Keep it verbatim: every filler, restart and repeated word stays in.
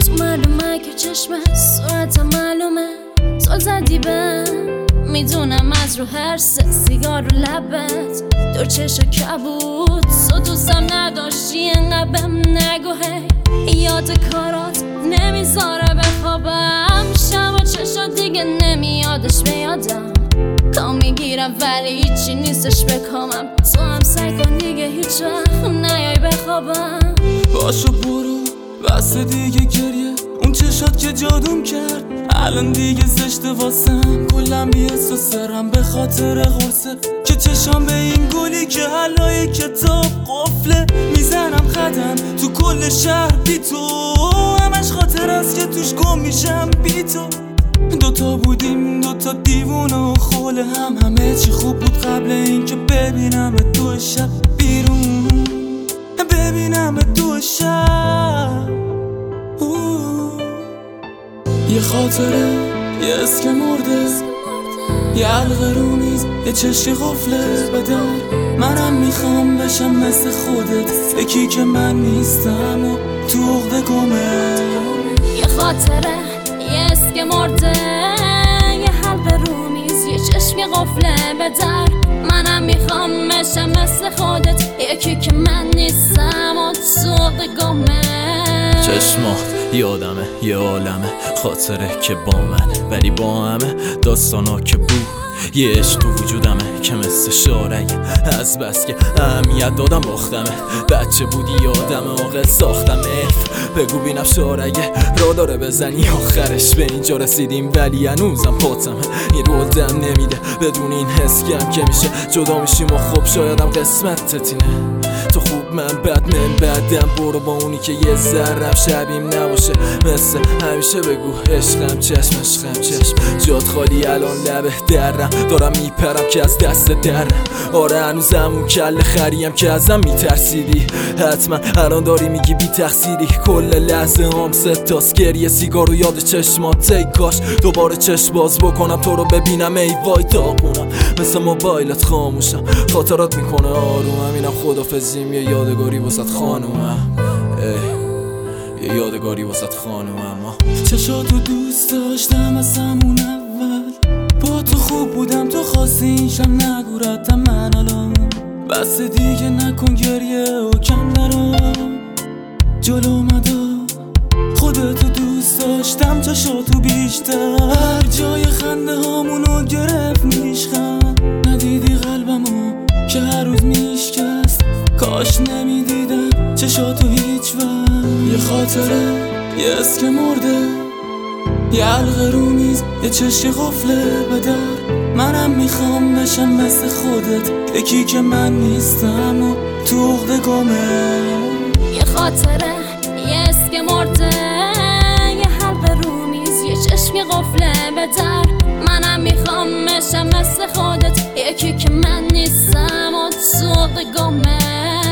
تو معلومه که چشمت صورت معلومه زل زدی به میدونم از رو هر سه سیگار رو لبت دور چشا کبود تو دوستم نداشتی انقدر بهم نگو هی یاد کارات نمیذاره بخوابم شب و چشا دیگه نمیادش به یادم کام میگیرم ولی هیچی نیستش بکامم تو هم سعی کن دیگه هیچ وقت نیای بخوابم باشو برو بس دیگه گریه اون چشات که جادوم کرد الان دیگه زشته واسم کلم بیست و سرم به خاطر غرصه که چشام به این گلی که حلای کتاب قفله میزنم قدم تو کل شهر بی تو همش خاطر است که توش گم میشم بی تو دوتا بودیم دوتا دیوونه و خول هم همه چی خوب بود قبل این که ببینم تو شب بیرون ببینم تو شب یه خاطره یه اسک مرده یه علقه رو میز یه چشی غفله بدار منم میخوام بشم مثل خودت یکی که من نیستم و تو عقده گمه یه خاطره یه اسک مرده یه حلقه رو میز یه چشمی غفله بدار منم میخوام بشم مثل خودت یکی که من نیستم و تو عقده گمه چشمات یادمه یه عالمه خاطره که با من ولی با همه داستانا که بود یه عشق تو وجودمه که مثل شارعه از بس که اهمیت دادم باختمه بچه بودی یادمه عاقل ساختم اف بگو بینم شارعه را داره بزنی آخرش به اینجا رسیدیم ولی هنوزم پاتمه این رو دم نمیده بدون این حس کم که میشه جدا میشیم و خب شایدم قسمت تینه تو خوب من بد من بدم برو با اونی که یه ذرم شبیم نباشه مثل همیشه بگو عشقم چشم عشقم چشم جات خالی الان لبه درم دارم میپرم که از دست درم آره هنوزم اون کل خریم که ازم میترسیدی حتما الان داری میگی بی تقصیری کل لحظه هم ستاست گریه سیگار و یاد چشمات ای کاش دوباره چشم باز بکنم تو رو ببینم ای وای داغونم مثل موبایلت خاموشم خاطرات میکنه آرومم اینم خدافظیم یه یادگاری واسط خانومم یه یادگاری واسط خانومم چشاتو دوست داشتم از همون اول با تو خوب بودم تو خواستی اینشم نگورتم من الان بس دیگه نکن گریه و کم نرم جلو مدا خودتو دوست داشتم چشاتو بیشتر جای خنده هامونو گرفت میشخند ندیدی قلبمو که هر روز میشکست کاش نمیدیدم چشاتو هیچ وقت یه خاطره یه اسک مرده یه علقه رو میز یه چشی غفله بدار منم میخوام بشم مثل خودت یکی که من نیستم و تو عقده گمه یه خاطره یه اسک مرده یه حلقه رو میز یه چشمی غفله بدار منم میخوام بشم مثل خودت یکی که من نیستم و تو عقده گمه